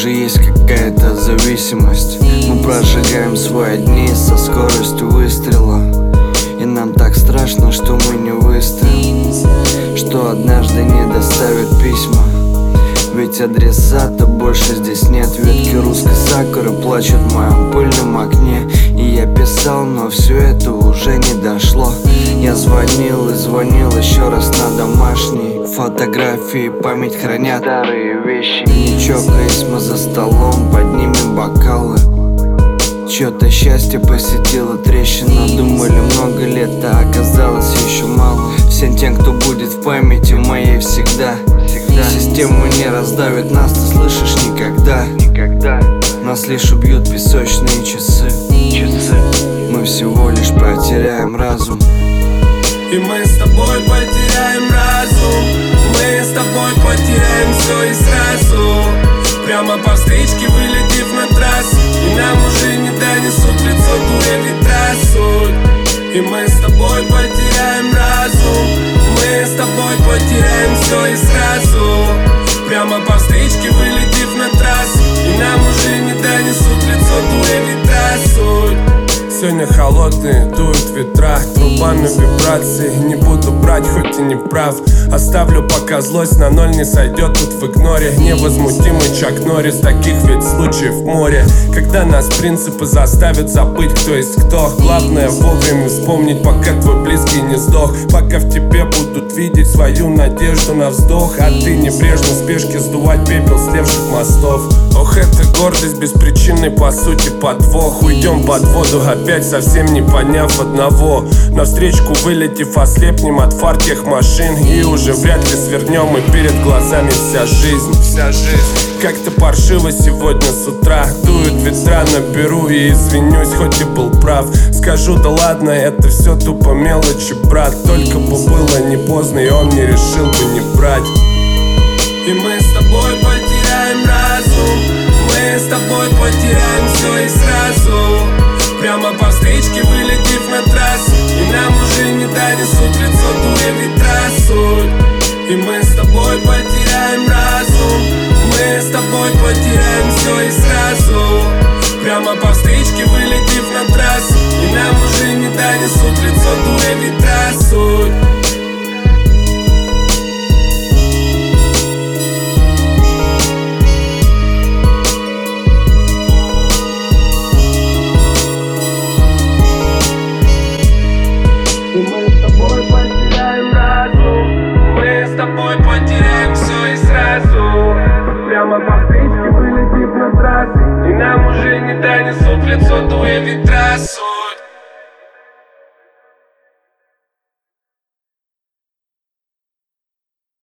же есть какая-то зависимость. Мы прожигаем свои дни со скоростью выстрела, и нам так страшно, что мы не выстоим, что однажды не доставят письма. Ведь адресата больше здесь нет. Ветки русской сакуры плачут в моем пыльном окне. И я писал, но все это уже не дошло. Я звонил и звонил еще раз на домашний. Фотографии память хранят старые вещи. Не чокаясь, мы за столом поднимем бокалы. Чё-то счастье посетило трещина. Думали много лет, а оказалось еще мало. Всем тем, кто будет в памяти моей всегда. Систему не раздавит нас, ты слышишь, никогда. Нас лишь убьют песочные часы. Мы всего лишь потеряем разум. И мы с тобой потеряем разум. Мы с тобой потеряем все и сразу. Прямо по встречке вылетев на трассу. И нам уже не донесут лицо дуя ветра суть. И мы с тобой потеряем разум. Мы с тобой потеряем все и сразу. Прямо по встречке вылетев на трассу. И нам уже не донесут лицо дуя ветра суть. Сегодня холодные дуют ветра, труба на вибрации. Не буду брать, хоть и не прав. Оставлю, пока злость на ноль не сойдет тут в игноре. Невозмутимый Чак Норрис, таких ведь случаев море. Когда нас принципы заставят забыть, кто есть кто. Главное вовремя вспомнить, пока твой близкий не сдох. Пока в тебе будут видеть свою надежду на вздох. А ты небрежно в спешке сдувать пепел слевших мостов. Ох, это гордость беспричинной, по сути, подвох. Уйдем под воду опять, совсем не поняв одного. Навстречку вылетев, ослепнем от фар тех машин. И уже вряд ли свернем, и перед глазами вся жизнь. Как-то паршиво сегодня с утра. Дуют ветра, наберу и извинюсь, хоть и был прав. Скажу, да ладно, это все тупо мелочи, брат. Только бы было не поздно, и он не решил бы не брать. И мы с тобой потеряем разум. Мы с тобой потеряем все и сразу. Прямо по встречке вылетев на трассу. И нам уже не донесут лицо дуя ветра суть. И мы с тобой потеряем разум. Мы с тобой потеряем все и сразу. Прямо по встречке вылетев на трассу. И нам уже не донесут лицо дуя ветра суть. Мы с тобой потеряем все и сразу. Прямо по встречке вылетев на трассу. И нам уже не донесут в лицо дуя ветра суть.